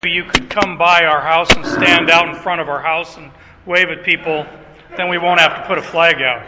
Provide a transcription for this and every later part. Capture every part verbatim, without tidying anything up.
You could come by our house and stand out in front of our house and wave at people, then we won't have to put a flag out.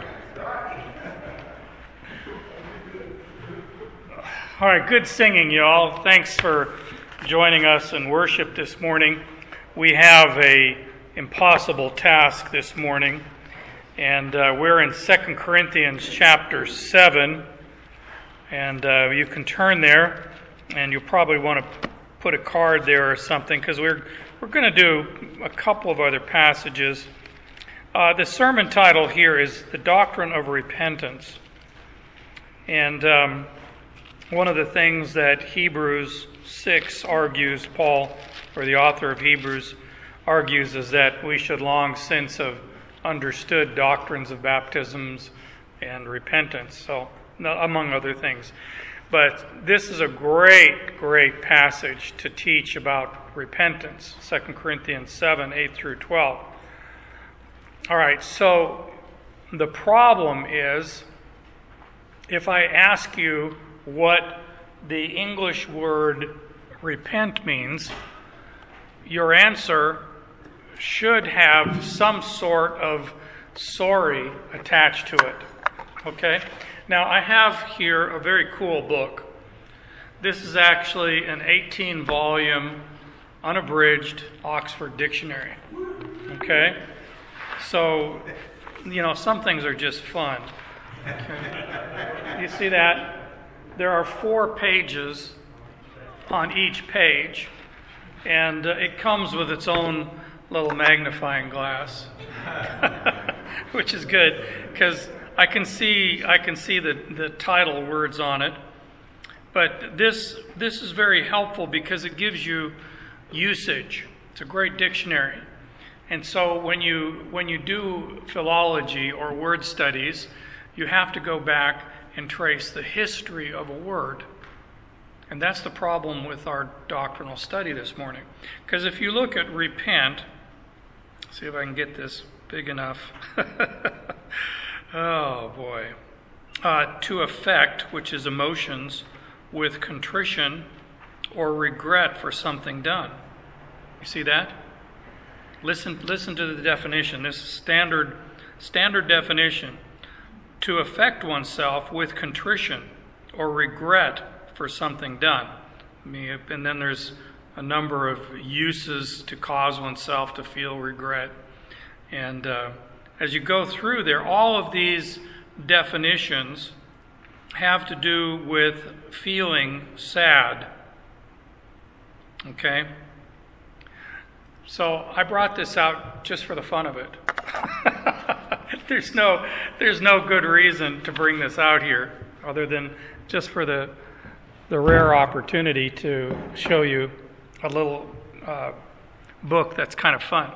All right, good singing, y'all. Thanks for joining us in worship this morning. We have a impossible task this morning, and uh, we're in Second Corinthians chapter seven, and uh, you can turn there, and you'll probably want to put a card there or something, because we're we're going to do a couple of other passages. Uh, the sermon title here is The Doctrine of Repentance. And um, one of the things that Hebrews six argues, Paul, or the author of Hebrews, argues is that we should long since have understood doctrines of baptisms and repentance, so among other things. But this is a great, great passage to teach about repentance, Second Corinthians seven, eight through twelve. All right, so the problem is, if I ask you what the English word repent means, your answer should have some sort of sorry attached to it, okay? Now, I have here a very cool book. This is actually an eighteen-volume, unabridged Oxford Dictionary. Okay? So, you know, some things are just fun. Okay? You see that? There are four pages on each page, and uh, it comes with its own little magnifying glass, which is good, because I can see I can see the, the title words on it, but this this is very helpful because it gives you usage. It's a great dictionary, and so when you when you do philology or word studies, you have to go back and trace the history of a word, and that's the problem with our doctrinal study this morning. Because if you look at repent, see if I can get this big enough. Oh, boy. Uh, to affect, which is emotions, with contrition or regret for something done. You see that? Listen listen to the definition. This is standard, standard definition. To affect oneself with contrition or regret for something done. I mean, and then there's a number of uses to cause oneself to feel regret. And uh, as you go through there, all of these definitions have to do with feeling sad. Okay? So I brought this out just for the fun of it. there's no there's no good reason to bring this out here other than just for the the rare opportunity to show you a little uh, book that's kind of fun.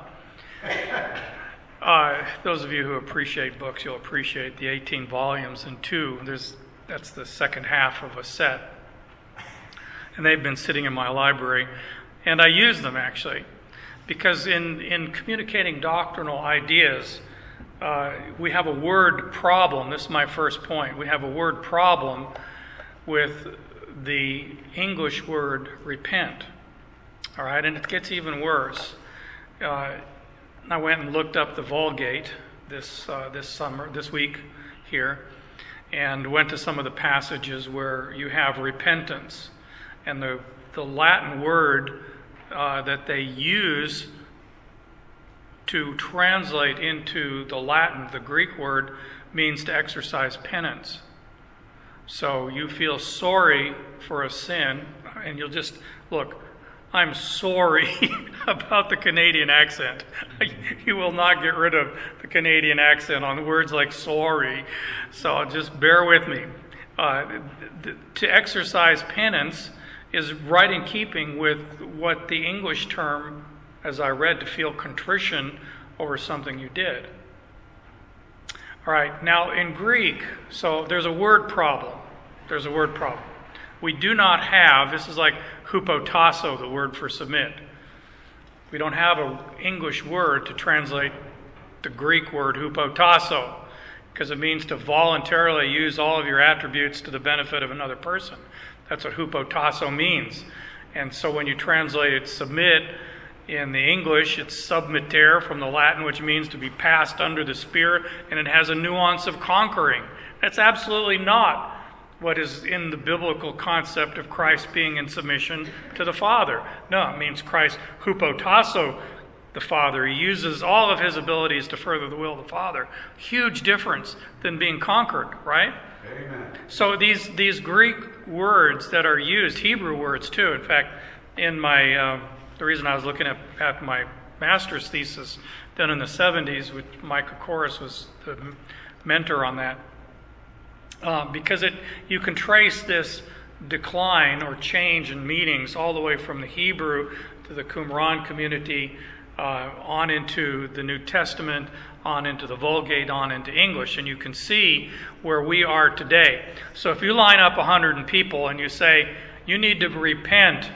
Uh, those of you who appreciate books, you'll appreciate the eighteen volumes and two. There's that's the second half of a set, and they've been sitting in my library, and I use them actually, because in in communicating doctrinal ideas, uh, we have a word problem. This is my first point. We have a word problem with the English word repent. All right, and it gets even worse. Uh, I went and looked up the Vulgate this uh, this summer, this week here, and went to some of the passages where you have repentance, and the the Latin word uh, that they use to translate into the Latin, the Greek word, means to exercise penance. So you feel sorry for a sin, and you'll just look. I'm sorry about the Canadian accent. You will not get rid of the Canadian accent on words like sorry. So just bear with me. Uh, th- to exercise penance is right in keeping with what the English term, as I read, to feel contrition over something you did. All right, now in Greek, so there's a word problem. There's a word problem. We do not have, this is like hupotasso, the word for submit. We don't have an English word to translate the Greek word hupotasso, because it means to voluntarily use all of your attributes to the benefit of another person. That's what hupotasso means. And so when you translate it submit, in the English, it's submitter from the Latin, which means to be passed under the spear, and it has a nuance of conquering. That's absolutely not what is in the biblical concept of Christ being in submission to the Father. No, it means Christ hupotasso the Father. He uses all of his abilities to further the will of the Father. Huge difference than being conquered, right? Amen. So these, these Greek words that are used, Hebrew words too, in fact, in my... Uh, The reason I was looking at, at my master's thesis done in the seventies, which Micah Koris was the mentor on that, uh, because it you can trace this decline or change in meanings all the way from the Hebrew to the Qumran community, uh, on into the New Testament, on into the Vulgate, on into English, and you can see where we are today. So if you line up a hundred people and you say, you need to repent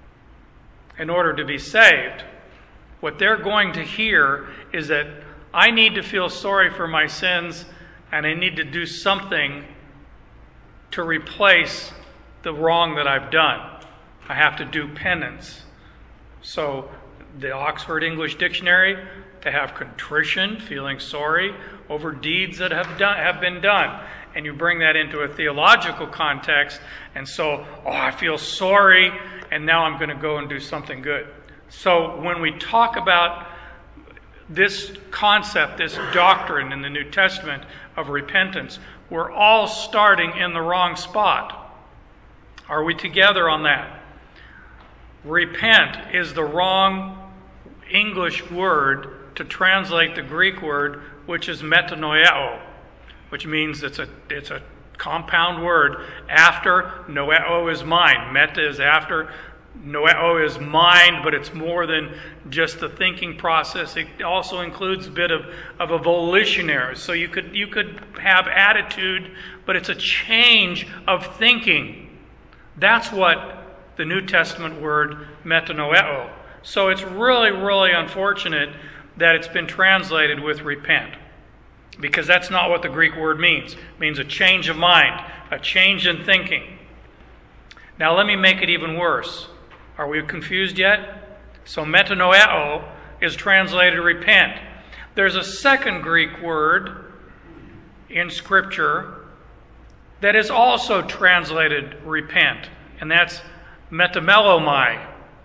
in order to be saved, what they're going to hear is that I need to feel sorry for my sins and I need to do something to replace the wrong that I've done. I have to do penance. So the Oxford English Dictionary, to have contrition, feeling sorry over deeds that have done have been done. And you bring that into a theological context, and so, oh, I feel sorry, and now I'm going to go and do something good. So when we talk about this concept, this doctrine in the New Testament of repentance, we're all starting in the wrong spot. Are we together on that? Repent is the wrong English word to translate the Greek word, which is metanoeo, which means it's a it's a compound word. After, noeo is mind. Meta is after. Noeo is mind, but it's more than just the thinking process. It also includes a bit of, of a volitionary. So you could you could have attitude, but it's a change of thinking. That's what the New Testament word metanoeo. So it's really, really unfortunate that it's been translated with repent, because that's not what the Greek word means. It means a change of mind, a change in thinking. Now let me make it even worse. Are we confused yet? So metanoeo is translated repent. There's a second Greek word in Scripture that is also translated repent, and that's metamelomai.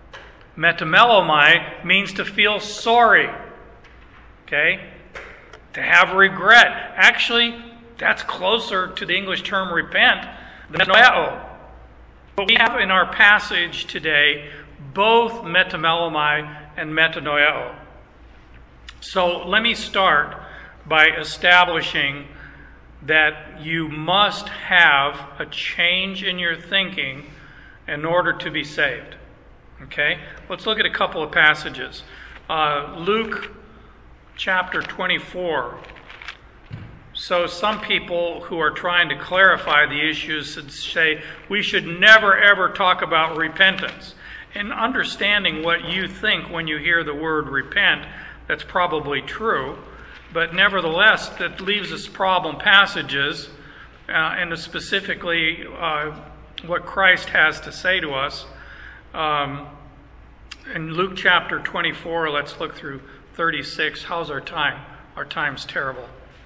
Metamelomai means to feel sorry. Okay? To have regret. Actually, that's closer to the English term repent than metanoeo. But we have in our passage today both metamelomai and metanoeo. So let me start by establishing that you must have a change in your thinking in order to be saved. Okay? Let's look at a couple of passages. Uh, Luke chapter twenty-four. So some people who are trying to clarify the issues say we should never ever talk about repentance. And understanding what you think when you hear the word repent, that's probably true. But nevertheless, that leaves us problem passages, uh, and specifically uh, what Christ has to say to us. Um, in Luke chapter twenty-four, let's look through thirty-six. How's our time? Our time's terrible.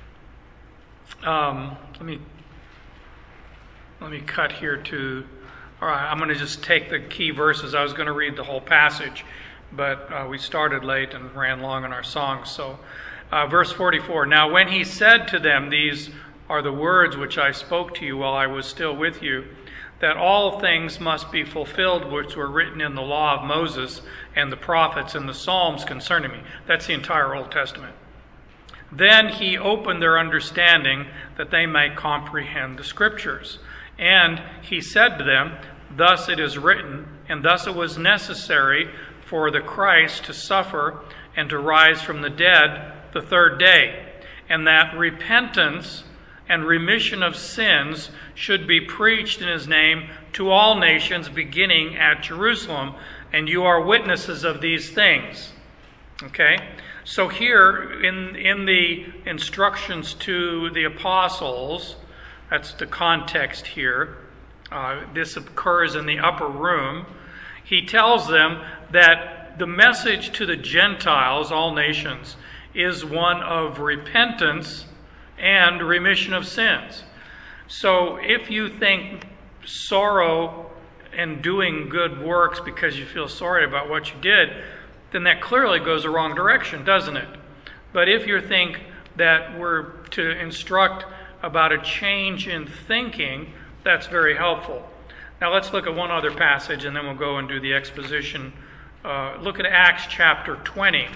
Um, let me let me cut here to. All right, I'm going to just take the key verses. I was going to read the whole passage, but uh, we started late and ran long in our songs. So, uh, verse forty-four. Now, when he said to them, "These are the words which I spoke to you while I was still with you, that all things must be fulfilled which were written in the law of Moses and the prophets and the Psalms concerning me." That's the entire Old Testament. Then he opened their understanding that they might comprehend the Scriptures. And he said to them, "Thus it is written, and thus it was necessary for the Christ to suffer and to rise from the dead the third day, and that repentance and remission of sins should be preached in his name to all nations, beginning at Jerusalem, and you are witnesses of these things." Okay? So here, in, in the instructions to the apostles, that's the context here. Uh, this occurs in the upper room. He tells them that the message to the Gentiles, all nations, is one of repentance and remission of sins. So if you think sorrow and doing good works because you feel sorry about what you did, then that clearly goes the wrong direction, doesn't it? But if you think that we're to instruct about a change in thinking, that's very helpful. Now let's look at one other passage and then we'll go and do the exposition. Uh, look at Acts chapter twenty.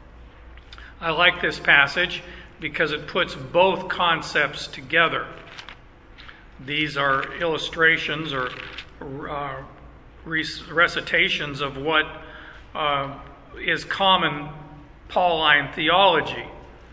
I like this passage because it puts both concepts together. These are illustrations or uh, recitations of what uh, is common Pauline theology.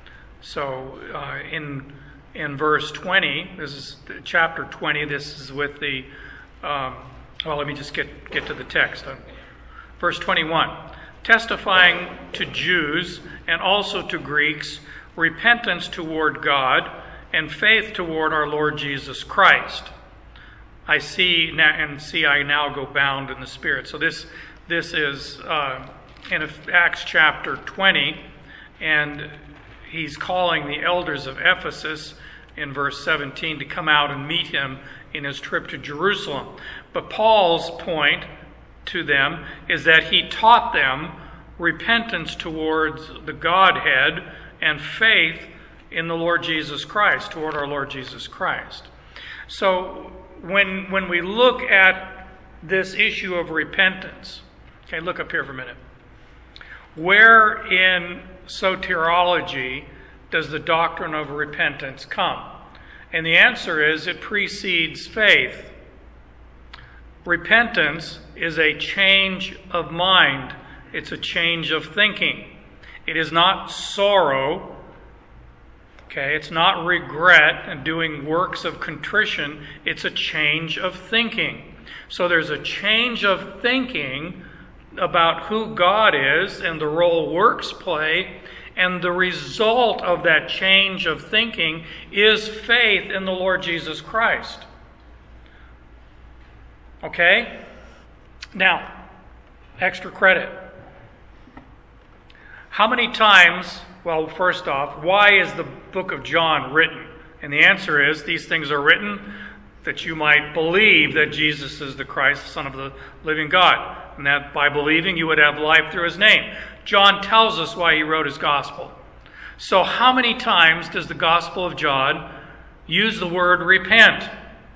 So uh, in in verse twenty, this is chapter twenty. This is with the um, well. Let me just get get to the text. Verse twenty-one, testifying to Jews and also to Greeks repentance toward God and faith toward our Lord Jesus Christ. I see now, and see I now go bound in the Spirit. So this this is uh, in Acts chapter twenty, and he's calling the elders of Ephesus in verse seventeen to come out and meet him in his trip to Jerusalem. But Paul's point to them is that he taught them repentance towards the Godhead and faith in the Lord Jesus Christ, toward our Lord Jesus Christ. So when when we look at this issue of repentance, okay, look up here for a minute. Where in soteriology does the doctrine of repentance come? And the answer is it precedes faith. Repentance is a change of mind. It's a change of thinking. It is not sorrow. Okay, it's not regret and doing works of contrition. It's a change of thinking. So there's a change of thinking about who God is and the role works play, and the result of that change of thinking is faith in the Lord Jesus Christ. Okay? Now, extra credit. How many times, well, first off, why is the book of John written? And the answer is, these things are written that you might believe that Jesus is the Christ, the Son of the living God. And that by believing you would have life through his name. John tells us why he wrote his gospel. So how many times does the Gospel of John use the word repent?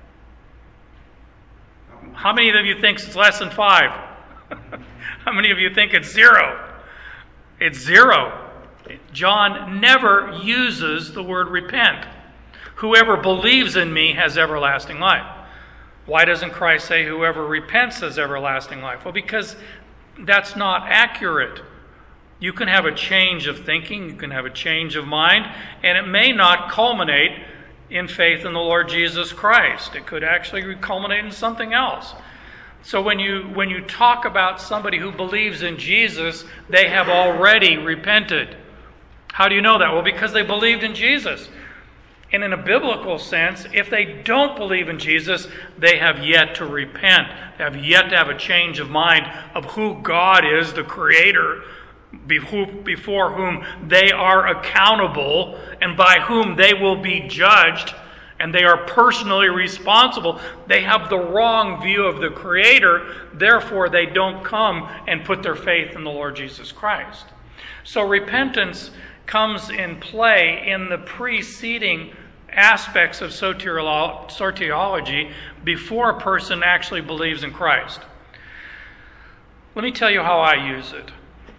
How many of you think it's less than five? How many of you think it's zero? It's zero. John never uses the word repent. Whoever believes in me has everlasting life. Why doesn't Christ say whoever repents has everlasting life? Well, because that's not accurate. You can have a change of thinking, you can have a change of mind, and it may not culminate in faith in the Lord Jesus Christ. It could actually culminate in something else. So when you when you talk about somebody who believes in Jesus, they have already repented. How do you know that? Well, because they believed in Jesus. And in a biblical sense, if they don't believe in Jesus, they have yet to repent. They have yet to have a change of mind of who God is, the Creator, before whom they are accountable and by whom they will be judged, and they are personally responsible. They have the wrong view of the Creator, therefore they don't come and put their faith in the Lord Jesus Christ. So repentance comes in play in the preceding aspects of soteriology before a person actually believes in Christ. Let me tell you how I use it.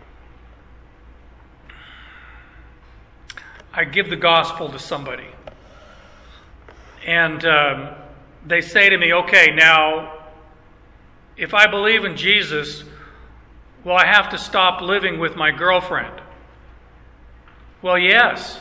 I give the gospel to somebody. And um, they say to me, okay, now, if I believe in Jesus, will I have to stop living with my girlfriend? Well, yes.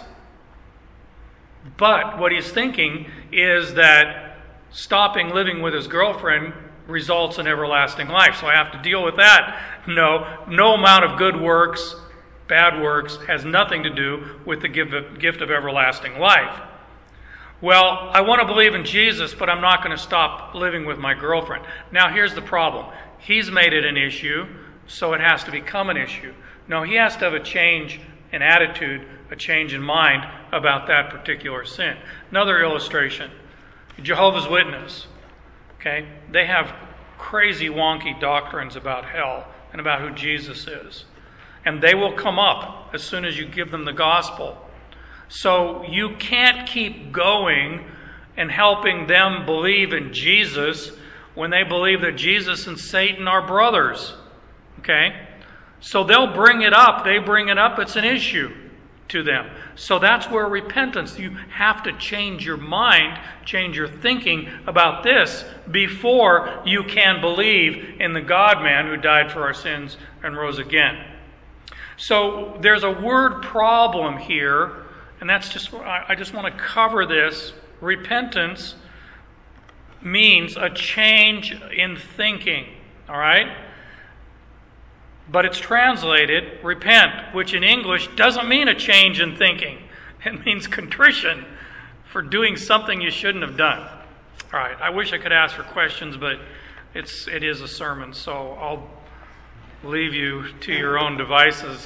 But what he's thinking is that stopping living with his girlfriend results in everlasting life. So I have to deal with that. No, no amount of good works, bad works, has nothing to do with the gift of everlasting life. Well, I want to believe in Jesus, but I'm not going to stop living with my girlfriend. Now, here's the problem. he's made it an issue, so it has to become an issue. No, he has to have a change in attitude, a change in mind about that particular sin. Another illustration, Jehovah's Witness. Okay, they have crazy wonky doctrines about hell and about who Jesus is. And they will come up as soon as you give them the gospel. So you can't keep going and helping them believe in Jesus when they believe that Jesus and Satan are brothers. Okay? So they'll bring it up. They bring it up. It's an issue to them. So that's where repentance, you have to change your mind, change your thinking about this before you can believe in the God-man who died for our sins and rose again. So there's a word problem here, and that's just, I just want to cover this. Repentance means a change in thinking, all right? But it's translated repent, which in English doesn't mean a change in thinking. It means contrition for doing something you shouldn't have done. All right, I wish I could ask for questions, but it's it is a sermon, so I'll leave you to your own devices.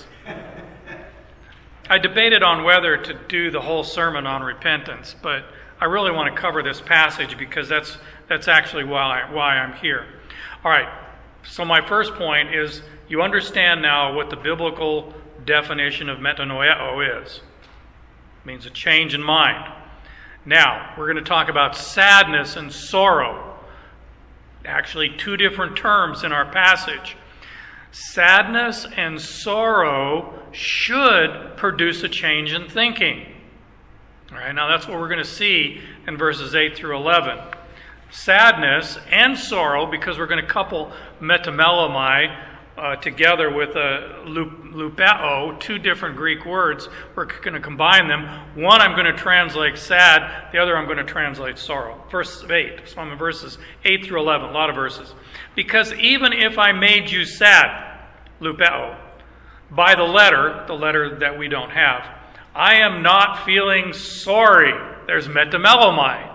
I debated on whether to do the whole sermon on repentance, but I really want to cover this passage because that's that's actually why I, why I'm here. All right, so my first point is you understand now what the biblical definition of metanoeo is. It means a change in mind. Now, we're going to talk about sadness and sorrow. Actually, two different terms in our passage. Sadness and sorrow should produce a change in thinking. All right, now that's what we're going to see in verses eight through eleven. Sadness and sorrow, because we're going to couple metamelomai uh, together with a lupeo, two different Greek words. We're going to combine them. One I'm going to translate sad, the other I'm going to translate sorrow. Verse eight, so I'm in verses eight through eleven, a lot of verses. Because even if I made you sad, lupeo, by the letter, the letter that we don't have, I am not feeling sorry. There's metamelomai.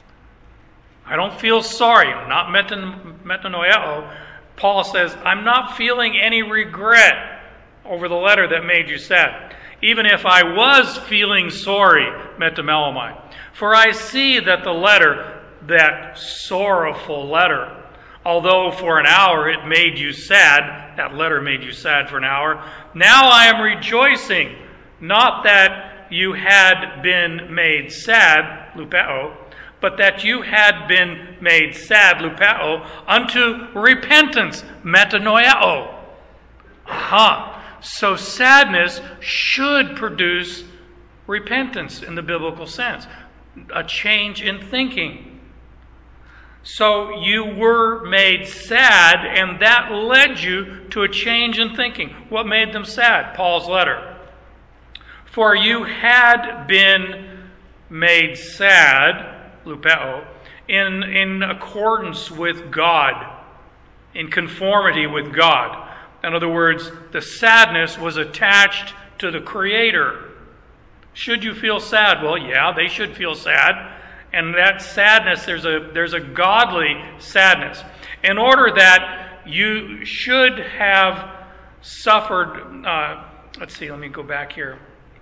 I don't feel sorry. I'm not metanoeo. Paul says, I'm not feeling any regret over the letter that made you sad. Even if I was feeling sorry, metamelomai. For I see that the letter, that sorrowful letter, although for an hour it made you sad, that letter made you sad for an hour, now I am rejoicing, not that you had been made sad, lupeo, but that you had been made sad, lupeo, unto repentance, metanoeo. Aha. So sadness should produce repentance in the biblical sense, a change in thinking. So you were made sad, and that led you to a change in thinking. What made them sad? Paul's letter. For you had been made sad, lupeo, in, in accordance with God, in conformity with God. In other words, the sadness was attached to the Creator. Should you feel sad? Well, yeah, they should feel sad. And that sadness, there's a there's a godly sadness. In order that you should have suffered, uh, let's see, let me go back here.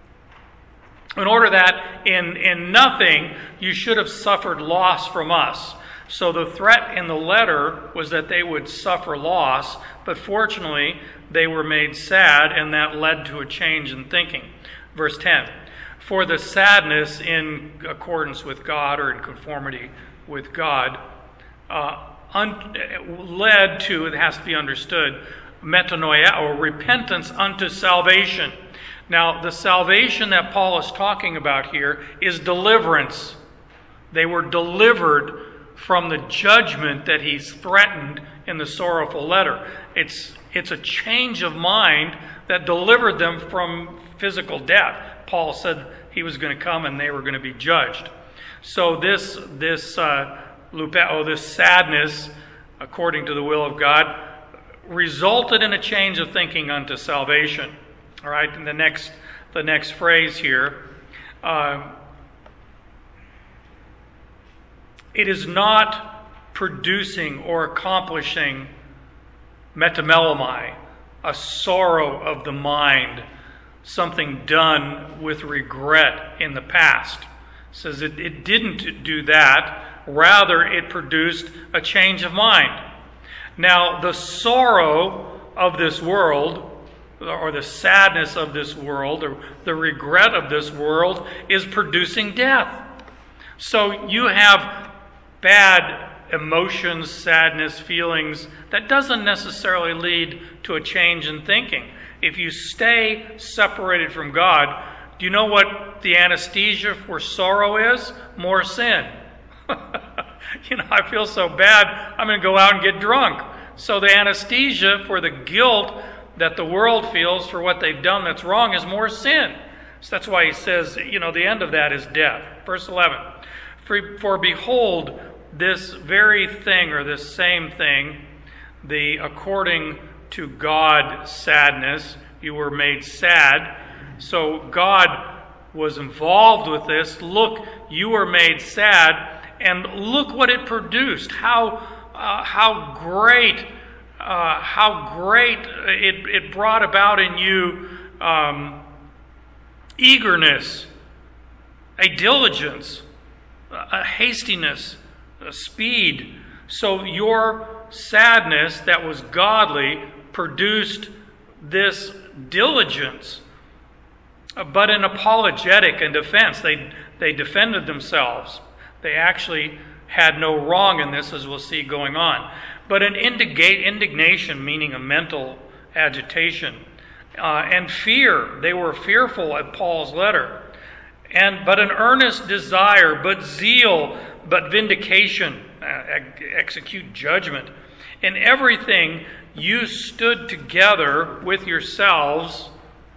In order that in, in nothing you should have suffered loss from us. So the threat in the letter was that they would suffer loss, but fortunately they were made sad, and that led to a change in thinking. Verse ten. For the sadness in accordance with God, or in conformity with God, uh, un- led to, it has to be understood, metanoia, or repentance unto salvation. Now, the salvation that Paul is talking about here is deliverance. They were delivered from the judgment that he's threatened in the sorrowful letter. It's, it's a change of mind that delivered them from physical death. Paul said he was going to come and they were going to be judged. So this, this uh, lupeo, this sadness, according to the will of God, resulted in a change of thinking unto salvation. All right, and the next, the next phrase here, uh, it is not producing or accomplishing metamelomai, a sorrow of the mind, something done with regret in the past. It says it, it didn't do that. Rather, it produced a change of mind. Now, the sorrow of this world, or the sadness of this world, or the regret of this world, is producing death. So you have bad emotions, sadness, feelings. That doesn't necessarily lead to a change in thinking. If you stay separated from God, do you know what the anesthesia for sorrow is? More sin. You know, I feel so bad, I'm going to go out and get drunk. So the anesthesia for the guilt that the world feels for what they've done that's wrong is more sin. So that's why he says, you know, the end of that is death. Verse eleven, for, for behold, this very thing, or this same thing, the according to God sadness, you were made sad. So God was involved with this. Look, you were made sad, and look what it produced. How uh, how great, uh, how great it, it brought about in you um, eagerness, a diligence, a hastiness, a speed. So your sadness that was godly produced this diligence. But in apologetic and defense, they, they defended themselves. They actually had no wrong in this, as we'll see going on. But an indignation, meaning a mental agitation, uh, and fear. They were fearful at Paul's letter. And but an earnest desire, but zeal, but vindication, uh, execute judgment. In everything you stood together with yourselves,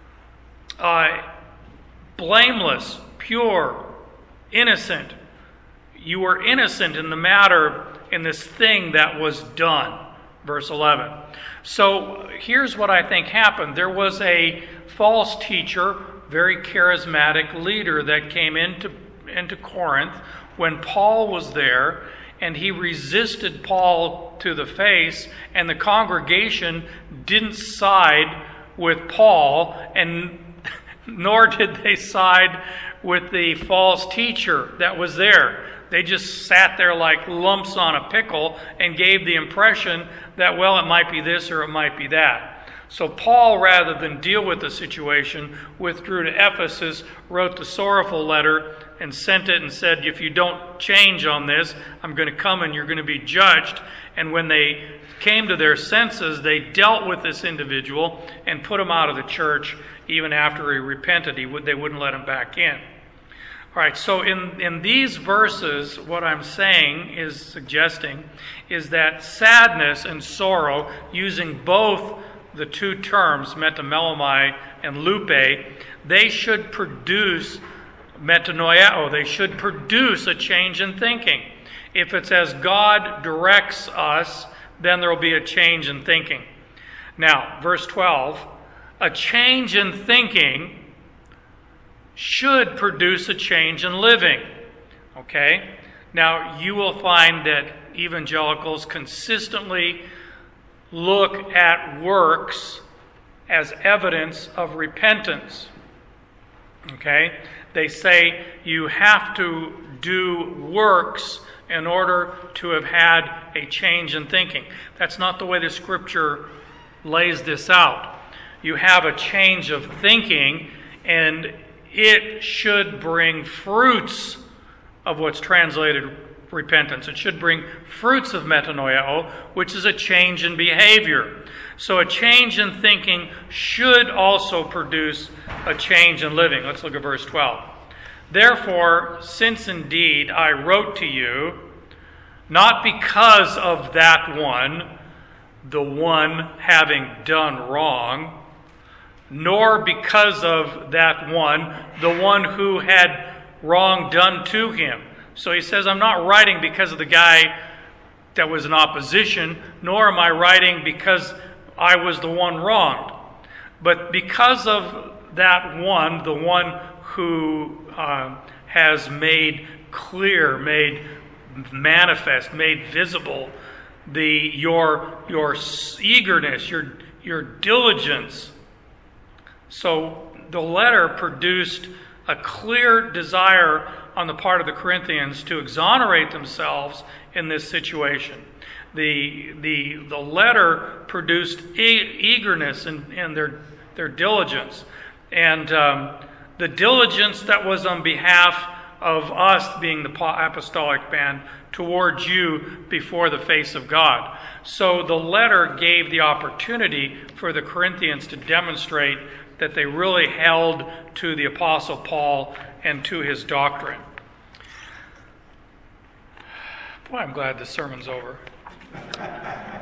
uh, blameless, pure, innocent. You were innocent in the matter, in this thing that was done. Verse eleven. So here's what I think happened. There was a false teacher, very charismatic leader that came into, into Corinth when Paul was there, and he resisted Paul to the face, and the congregation didn't side with Paul, and nor did they side with the false teacher that was there. They just sat there like lumps on a pickle and gave the impression that, well, it might be this or it might be that. So Paul, rather than deal with the situation, withdrew to Ephesus, wrote the sorrowful letter, and sent it and said, if you don't change on this, I'm going to come and you're going to be judged. And when they came to their senses, they dealt with this individual and put him out of the church. Even after he repented, he would, they wouldn't let him back in. All right, so in, in these verses, what I'm saying is suggesting is that sadness and sorrow, using both the two terms, metamelomai and lupe, they should produce metanoiao. They should produce a change in thinking. If it's as God directs us, then there will be a change in thinking. Now, verse twelve, a change in thinking should produce a change in living. Okay? Now, you will find that evangelicals consistently look at works as evidence of repentance. Okay? They say you have to do works in order to have had a change in thinking. That's not the way the Scripture lays this out. You have a change of thinking, and it should bring fruits of what's translated repentance. It should bring fruits of metanoia, which is a change in behavior. So a change in thinking should also produce a change in living. Let's look at verse twelve. Therefore, since indeed I wrote to you, not because of that one, the one having done wrong, nor because of that one, the one who had wrong done to him. So he says, I'm not writing because of the guy that was in opposition, nor am I writing because I was the one wronged. But because of that one, the one who uh, has made clear, made manifest, made visible the your your eagerness, your your diligence. So the letter produced a clear desire on the part of the Corinthians to exonerate themselves in this situation. The the the letter produced e- eagerness and in, in their their diligence, and um, the diligence that was on behalf of us, being the apostolic band, towards you before the face of God. So the letter gave the opportunity for the Corinthians to demonstrate that they really held to the Apostle Paul and to his doctrine. Boy, I'm glad this sermon's over.